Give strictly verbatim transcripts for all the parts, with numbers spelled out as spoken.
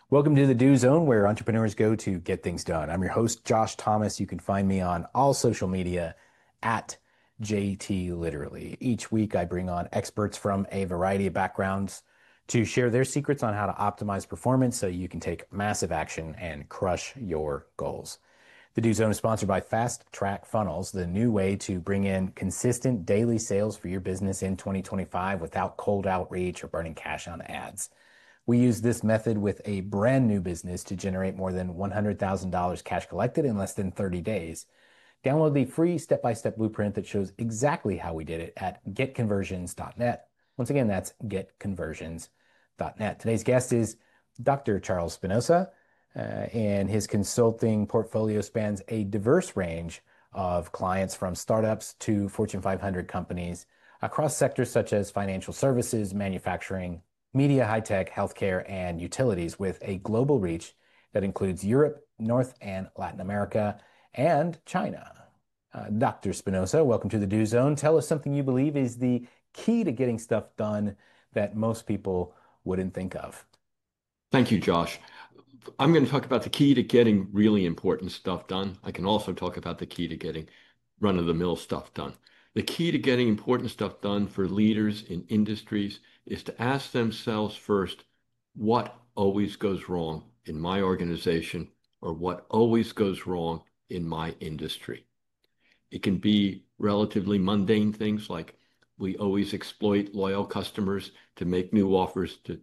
Welcome to the Do Zone, where entrepreneurs go to get things done. I'm your host, Josh Thomas. You can find me on all social media at J T Literally. Each week, I bring on experts from a variety of backgrounds to share their secrets on how to optimize performance so you can take massive action and crush your goals. The Do Zone is sponsored by Fast Track Funnels, the new way to bring in consistent daily sales for your business in twenty twenty-five without cold outreach or burning cash on ads. We use this method with a brand new business to generate more than one hundred thousand dollars cash collected in less than thirty days. Download the free step-by-step blueprint that shows exactly how we did it at get conversions dot net. Once again, that's get conversions dot net. Today's guest is Doctor Charles Spinoza, uh, and his consulting portfolio spans a diverse range of clients from startups to Fortune five hundred companies across sectors such as financial services, manufacturing, media, high tech, healthcare, and utilities, with a global reach that includes Europe, North and Latin America, and China. Uh, Doctor Spinoza, welcome to the Do Zone. Tell us something you believe is the key to getting stuff done that most people wouldn't think of. Thank you, Josh. I'm going to talk about the key to getting really important stuff done. I can also talk about the key to getting run-of-the-mill stuff done. The key to getting important stuff done for leaders in industries is to ask themselves first, what always goes wrong in my organization, or what always goes wrong in my industry? It can be relatively mundane things like we always exploit loyal customers to make new offers to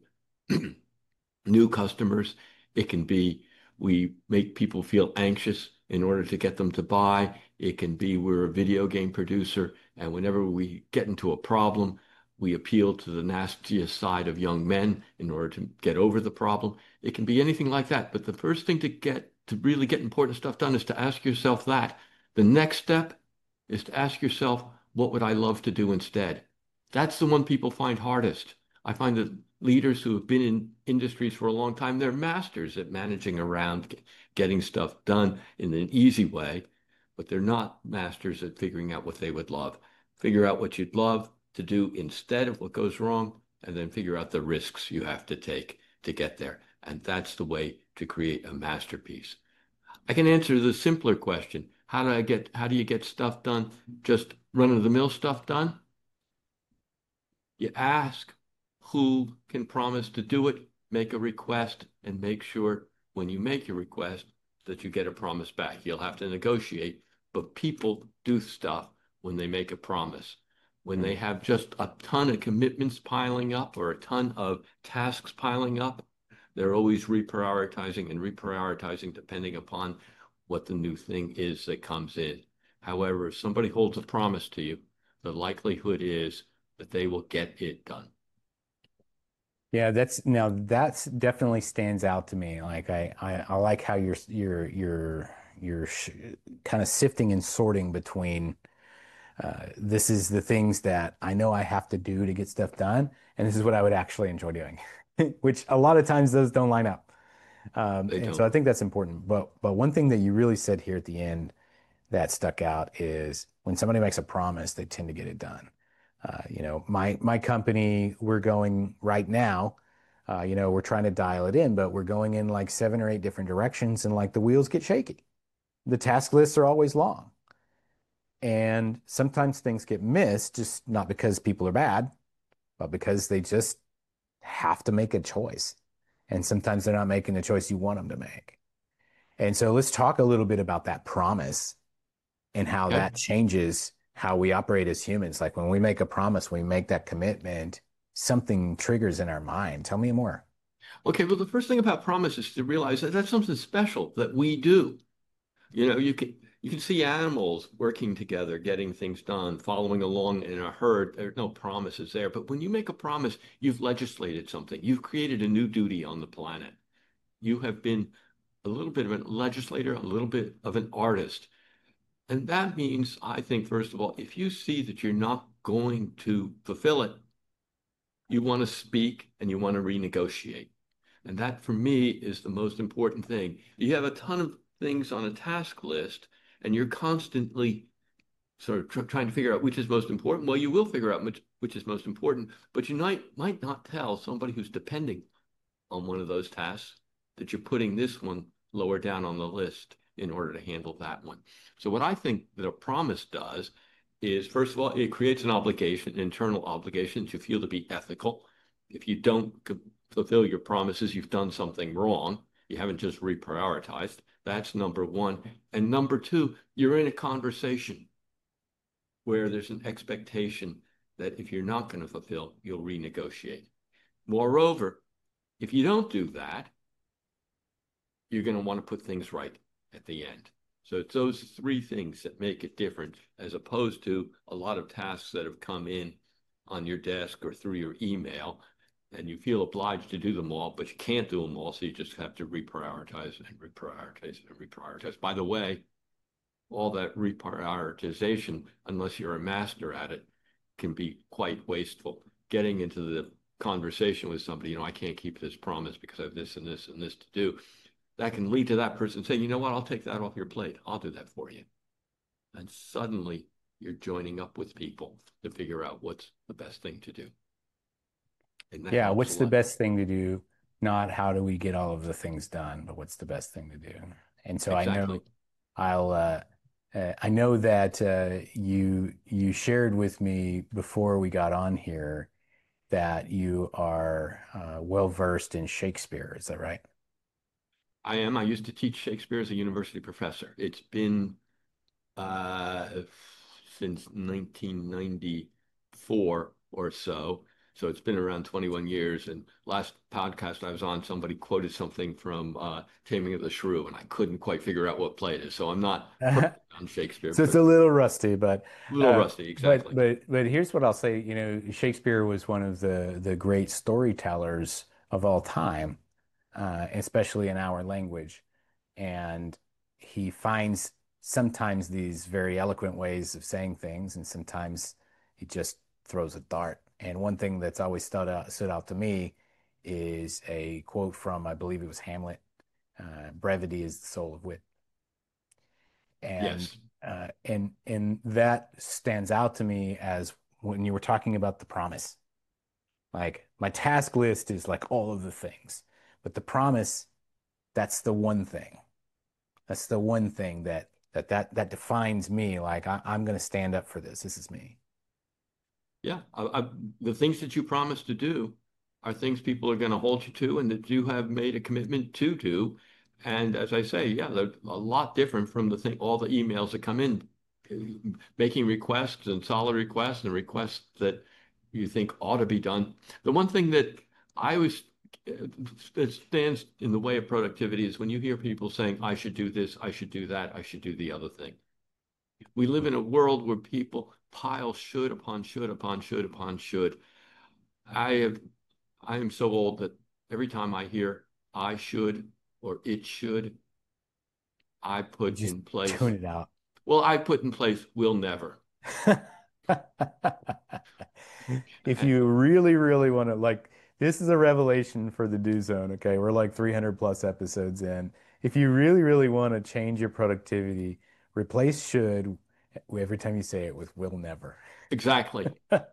new customers. It can be we make people feel anxious in order to get them to buy. It can be we're a video game producer, and whenever we get into a problem, we appeal to the nastiest side of young men in order to get over the problem. It can be anything like that. But the first thing to get to really get important stuff done is to ask yourself that. The next step is to ask yourself, what would I love to do instead? That's the one people find hardest. I find that leaders who have been in industries for a long time, they're masters at managing around, getting stuff done in an easy way, but they're not masters at figuring out what they would love. Figure out what you'd love to do instead of what goes wrong, and then figure out the risks you have to take to get there. And that's the way to create a masterpiece. I can answer the simpler question. How do I get, how do you get stuff done? Just run-of-the-mill stuff done? You ask who can promise to do it, make a request, and make sure when you make your request that you get a promise back. You'll have to negotiate, but people do stuff when they make a promise. When they have just a ton of commitments piling up or a ton of tasks piling up, they're always reprioritizing and reprioritizing depending upon what the new thing is that comes in. However, if somebody holds a promise to you, the likelihood is that they will get it done. Yeah, that's now that's definitely stands out to me. Like I, I, I like how you're you're you're you're sh kind of sifting and sorting between uh, this is the things that I know I have to do to get stuff done, and this is what I would actually enjoy doing, which a lot of times those don't line up. Um, They and so don't. I think that's important. But but one thing that you really said here at the end that stuck out is when somebody makes a promise, they tend to get it done. Uh, you know, my my company, we're going right now. Uh, you know, we're trying to dial it in, but we're going in like seven or eight different directions, and like the wheels get shaky. The task lists are always long, and sometimes things get missed, just not because people are bad, but because they just have to make a choice. And sometimes they're not making the choice you want them to make. And so let's talk a little bit about that promise and how Okay. that changes how we operate as humans. Like when we make a promise, we make that commitment, something triggers in our mind. Tell me more. Okay, well, the first thing about promise is to realize that that's something special that we do. You know, you can you can see animals working together, getting things done, following along in a herd. There's no promises there. But when you make a promise, you've legislated something. You've created a new duty on the planet. You have been a little bit of a legislator, a little bit of an artist. And that means, I think, first of all, if you see that you're not going to fulfill it, you want to speak and you want to renegotiate. And that, for me, is the most important thing. You have a ton of things on a task list, and you're constantly sort of tr trying to figure out which is most important. Well, you will figure out which, which is most important, but you might, might not tell somebody who's depending on one of those tasks that you're putting this one lower down on the list in order to handle that one. So what I think that a promise does is, first of all, it creates an obligation, an internal obligation that you feel to be ethical. If you don't fulfill your promises, you've done something wrong. You haven't just reprioritized. That's number one. And number two, you're in a conversation where there's an expectation that if you're not going to fulfill, you'll renegotiate. Moreover, if you don't do that, you're going to want to put things right at the end. So it's those three things that make it different, as opposed to a lot of tasks that have come in on your desk or through your email, and you feel obliged to do them all, but you can't do them all, so you just have to reprioritize and reprioritize and reprioritize. By the way, all that reprioritization, unless you're a master at it, can be quite wasteful. Getting into the conversation with somebody, you know, I can't keep this promise because I have this and this and this to do. That can lead to that person saying, you know what, I'll take that off your plate. I'll do that for you. And suddenly you're joining up with people to figure out what's the best thing to do. And that Yeah, helps a what's the lot. best thing to do? Not how do we get all of the things done, but what's the best thing to do? And so I know Exactly. I'll uh, uh, I know that uh, you you shared with me before we got on here that you are uh, well versed in Shakespeare. Is that right? I am. I used to teach Shakespeare as a university professor. It's been uh, since nineteen ninety-four or so. So it's been around twenty-one years. And last podcast I was on, somebody quoted something from uh, Taming of the Shrew, and I couldn't quite figure out what play it is. So I'm not perfect on Shakespeare, So it's but a little rusty, but a little uh, rusty. but Exactly. but but here's what I'll say. You know, Shakespeare was one of the the great storytellers of all time, uh, especially in our language. And he finds sometimes these very eloquent ways of saying things, and sometimes he just throws a dart. And one thing that's always stood out stood out to me is a quote from, I believe it was Hamlet. Uh, brevity is the soul of wit. And Yes. uh, and and that stands out to me as when you were talking about the promise. Like my task list is like all of the things, but the promise, that's the one thing. That's the one thing that that that that defines me. Like I, I'm going to stand up for this. This is me. Yeah. I, I, the things that you promise to do are things people are going to hold you to and that you have made a commitment to do. And as I say, yeah, they're a lot different from the thing, all the emails that come in, uh, making requests and solid requests and requests that you think ought to be done. The one thing that I always uh, that stands in the way of productivity is when you hear people saying, I should do this, I should do that, I should do the other thing. We live in a world where people pile should upon should upon should upon should. I have I am so old that every time I hear I should or it should, I You put just in place, tune it out. well, I put in place will never. If And you really, really want to, like, this is a revelation for the Do Zone. Okay, we're like three hundred plus episodes in. If you really, really want to change your productivity, replace should every time you say it with will never. exactly.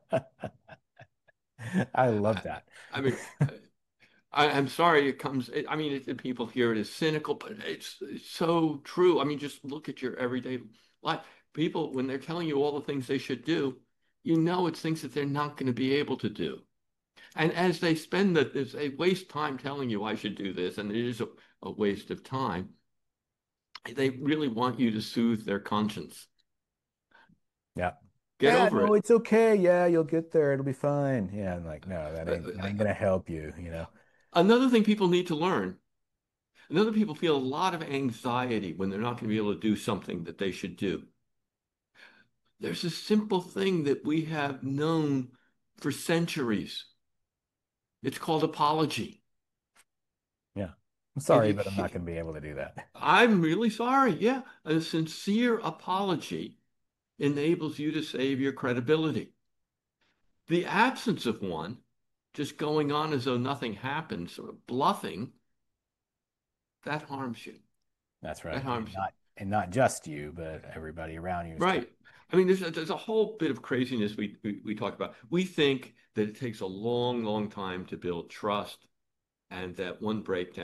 I love I, that. I mean, I, I'm sorry it comes, I mean, it, people hear it as cynical, but it's, it's so true. I mean, just look at your everyday life. People, when they're telling you all the things they should do, you know it's things that they're not going to be able to do. And as they spend the, as they waste time telling you I should do this, and it is a, a waste of time, they really want you to soothe their conscience. Yeah. Get Yeah, over no, it. it's okay. Yeah, you'll get there. It'll be fine. Yeah, I'm like, no, that Uh, ain't that uh, ain't uh, gonna help you, you know. Another thing people need to learn, another people feel a lot of anxiety when they're not going to be able to do something that they should do. There's a simple thing that we have known for centuries. It's called apology. Yeah. I'm And sorry, you, but I'm not gonna be able to do that. I'm really sorry. Yeah, a sincere apology enables you to save your credibility. The absence of one, just going on as though nothing happened, sort of bluffing, that harms you. That's That right. And harms you. not and not just you, but everybody around you is kind Right. I mean, there's a, there's a whole bit of craziness we, we we talk about. We think that it takes a long, long time to build trust, and that one breakdown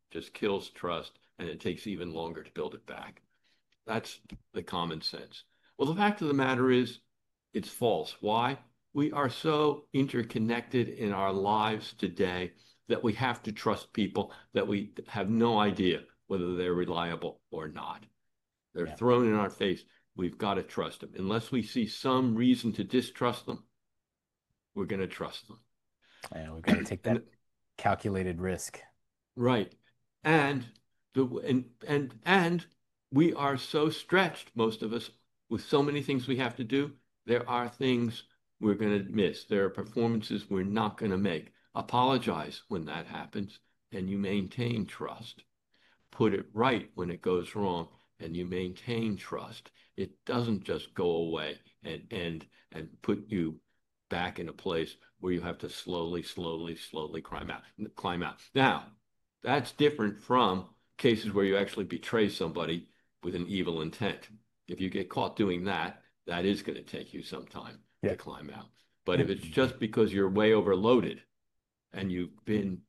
just kills trust, and it takes even longer to build it back. That's the common sense. Well, the fact of the matter is, it's false. Why? We are so interconnected in our lives today that we have to trust people that we have no idea whether they're reliable or not. They're Yeah. thrown in our face. We've got to trust them. Unless we see some reason to distrust them, we're going to trust them. And we've got to take And that calculated risk. right. And the and and and we are so stretched, most of us, with so many things we have to do. There are things we're going to miss. There are performances we're not going to make. Apologize when that happens, and you maintain trust. Put it right when it goes wrong, and you maintain trust. It doesn't just go away and end and put you back in a place where you have to slowly, slowly, slowly climb out, climb out. Now, that's different from cases where you actually betray somebody with an evil intent. If you get caught doing that, that is going to take you some time Yeah. to climb out. But if it's just because you're way overloaded and you've been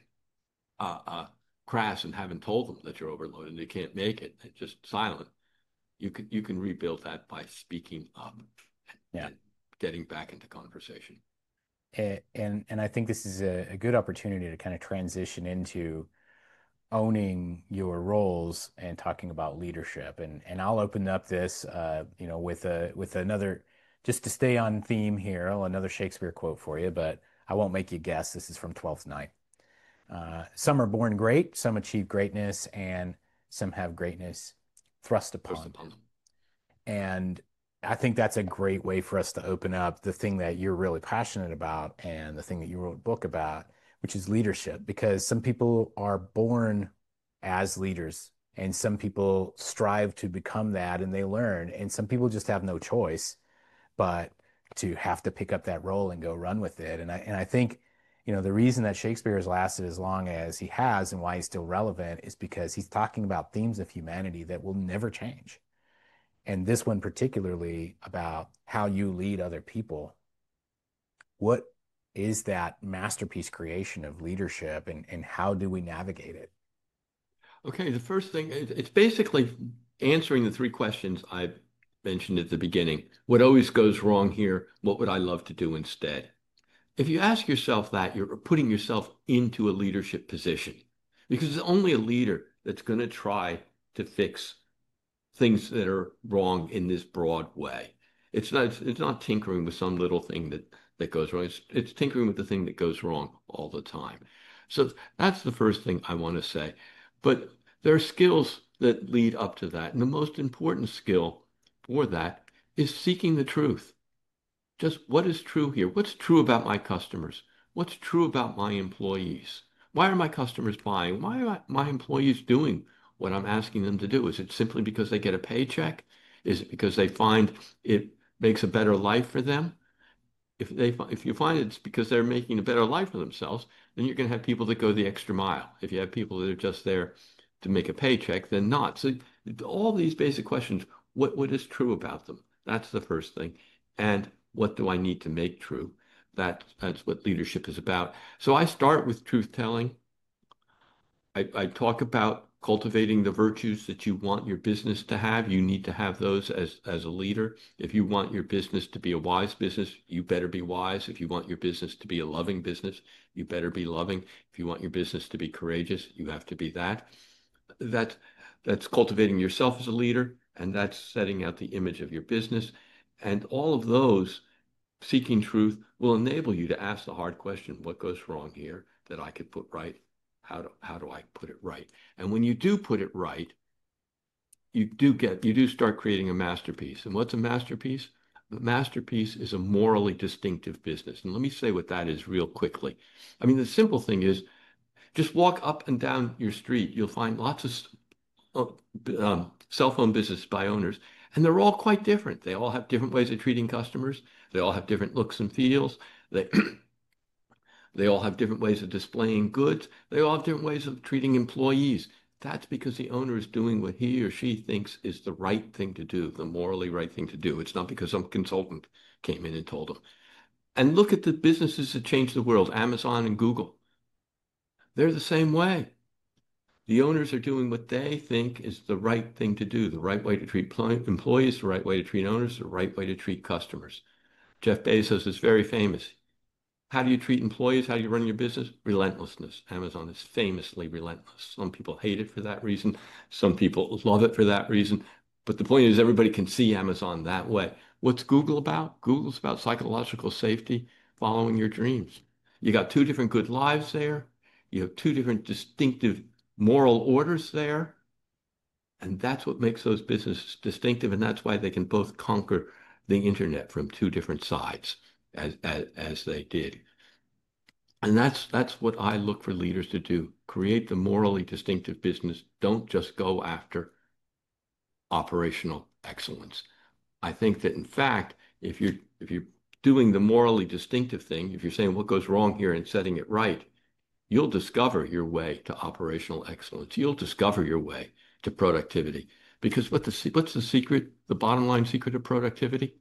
uh, uh, crass and haven't told them that you're overloaded and they can't make it, and just silent, you can you can rebuild that by speaking up and, Yeah. and getting back into conversation. And and, and I think this is a, a good opportunity to kind of transition into owning your roles and talking about leadership. And and I'll open up this, uh, you know, with a with another, just to stay on theme here, another Shakespeare quote for you, but I won't make you guess. This is from Twelfth Night. Uh, some are born great, some achieve greatness, and some have greatness thrust First upon them. upon them. And I think that's a great way for us to open up the thing that you're really passionate about and the thing that you wrote a book about, which is leadership. Because some people are born as leaders and some people strive to become that and they learn. And some people just have no choice but to have to pick up that role and go run with it. And I and I think, you know, the reason that Shakespeare has lasted as long as he has and why he's still relevant is because he's talking about themes of humanity that will never change. And this one particularly about how you lead other people. What is that masterpiece creation of leadership, and, and how do we navigate it? Okay, the first thing, it's basically answering the three questions I mentioned at the beginning. What always goes wrong here? What would I love to do instead? If you ask yourself that, you're putting yourself into a leadership position because it's only a leader that's going to try to fix things that are wrong in this broad way. It's not it's not tinkering with some little thing that that goes wrong. It's it's tinkering with the thing that goes wrong all the time. So that's the first thing I want to say. But there are skills that lead up to that. And the most important skill for that is seeking the truth. Just what is true here? What's true about my customers? What's true about my employees? Why are my customers buying? Why are my employees doing what I'm asking them to do? Is it simply because they get a paycheck? Is it because they find it makes a better life for them? If they if you find it's because they're making a better life for themselves, then you're going to have people that go the extra mile. If you have people that are just there to make a paycheck, then not. So all these basic questions, what what is true about them? That's the first thing. And what do I need to make true? That that's what leadership is about. So I start with truth telling. I, I talk about cultivating the virtues that you want your business to have. You need to have those as, as a leader. If you want your business to be a wise business, you better be wise. If you want your business to be a loving business, you better be loving. If you want your business to be courageous, you have to be that. That, that's cultivating yourself as a leader, and that's setting out the image of your business. And all of those, seeking truth, will enable you to ask the hard question, what goes wrong here that I could put right? How do, how do I put it right? And when you do put it right, you do get, you do start creating a masterpiece. And what's a masterpiece? The masterpiece is a morally distinctive business. And let me say what that is real quickly. I mean, the simple thing is just walk up and down your street. You'll find lots of um, cell phone business by owners, and they're all quite different. They all have different ways of treating customers. They all have different looks and feels. They They all have different ways of displaying goods. They all have different ways of treating employees. That's because the owner is doing what he or she thinks is the right thing to do, the morally right thing to do. It's not because some consultant came in and told them. And look at the businesses that changed the world, Amazon and Google. They're the same way. The owners are doing what they think is the right thing to do, the right way to treat employees, the right way to treat owners, the right way to treat customers. Jeff Bezos is very famous. How do you treat employees? How do you run your business? Relentlessness. Amazon is famously relentless. Some people hate it for that reason. Some people love it for that reason. But the point is, everybody can see Amazon that way. What's Google about? Google's about psychological safety, following your dreams. You got two different good lives there. You have two different distinctive moral orders there. And that's what makes those businesses distinctive. And that's why they can both conquer the internet from two different sides as, as, as they did. And that's that's what I look for leaders to do. Create the morally distinctive business. Don't just go after operational excellence. I think that in fact, if you're if you're doing the morally distinctive thing, if you're saying what goes wrong here and setting it right, you'll discover your way to operational excellence. You'll discover your way to productivity. Because what the what's the secret, the bottom line secret of productivity?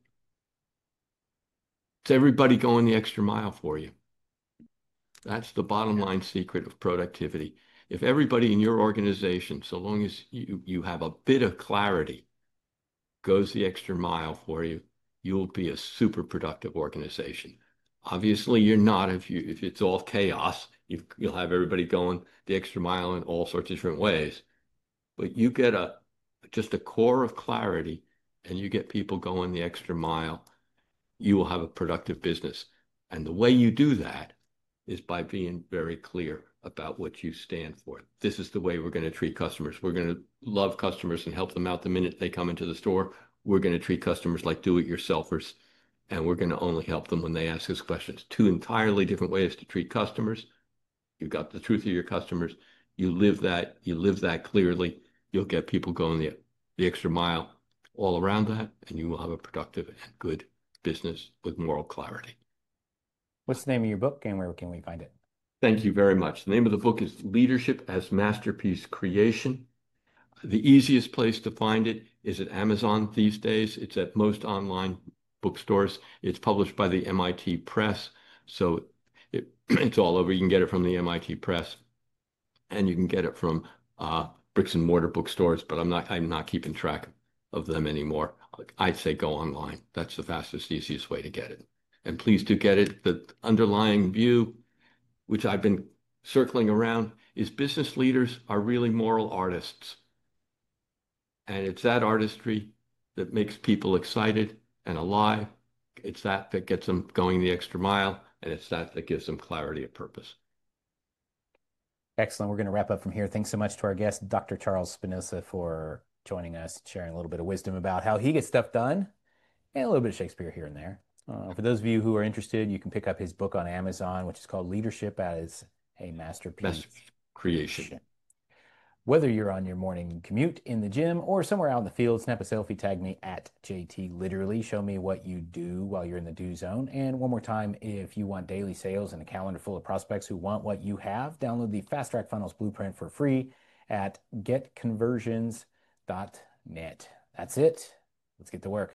It's everybody going the extra mile for you. That's the bottom line secret of productivity. If everybody in your organization, so long as you, you have a bit of clarity, goes the extra mile for you, you'll be a super productive organization. Obviously, you're not if you if it's all chaos. You, you'll have everybody going the extra mile in all sorts of different ways. But you get a just a core of clarity, and you get people going the extra mile, you will have a productive business. And the way you do that is by being very clear about what you stand for. This is the way we're going to treat customers. We're going to love customers and help them out the minute they come into the store. We're going to treat customers like do-it-yourselfers, and we're going to only help them when they ask us questions. Two entirely different ways to treat customers. You've got the truth of your customers. You live that. You live that clearly. You'll get people going the, the extra mile all around that, and you will have a productive and good business with moral clarity. What's the name of your book and where can we find it? Thank you very much. The name of the book is Leadership as Masterpiece Creation. The easiest place to find it is at Amazon these days. It's at most online bookstores. It's published by the M I T Press, so it, it's all over. You can get it from the M I T Press, and you can get it from uh, bricks and mortar bookstores, but I'm not I'm not keeping track of them anymore. I'd say go online. That's the fastest, easiest way to get it. And please do get it. The underlying view, which I've been circling around, is business leaders are really moral artists. And it's that artistry that makes people excited and alive. It's that that gets them going the extra mile, and it's that that gives them clarity of purpose. Excellent. We're going to wrap up from here. Thanks so much to our guest, Doctor Charles Spinoza, for joining us, sharing a little bit of wisdom about how he gets stuff done and a little bit of Shakespeare here and there. Uh, for those of you who are interested, you can pick up his book on Amazon, which is called Leadership as a Masterpiece Master Creation. Whether you're on your morning commute, in the gym, or somewhere out in the field, snap a selfie, tag me at J T Literally. Show me what you do while you're in the do zone. And one more time, if you want daily sales and a calendar full of prospects who want what you have, download the Fast Track Funnels Blueprint for free at get conversions dot net. That's it. Let's get to work.